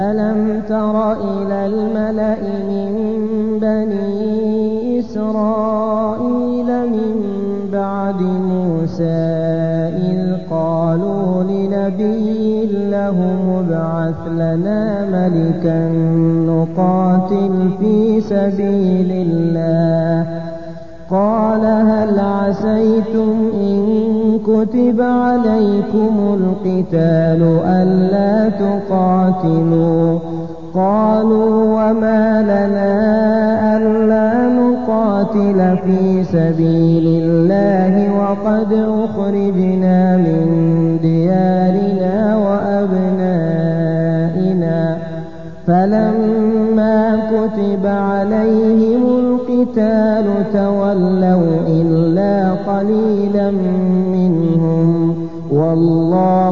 ألم تر إلى الملأ من بني إسرائيل من بعد موسى إذ قالوا لنبي له ابعث لنا ملكا نقاتل في سبيل الله قال هل عسيتم إن كتب عليكم القتال ألا تقاتلوا قالوا وما لنا ألا نقاتل في سبيل الله وقد أخرجنا من ديارنا وأبنائنا فلما كتب عليهم القتال تولوا إلا قليلا منهم والله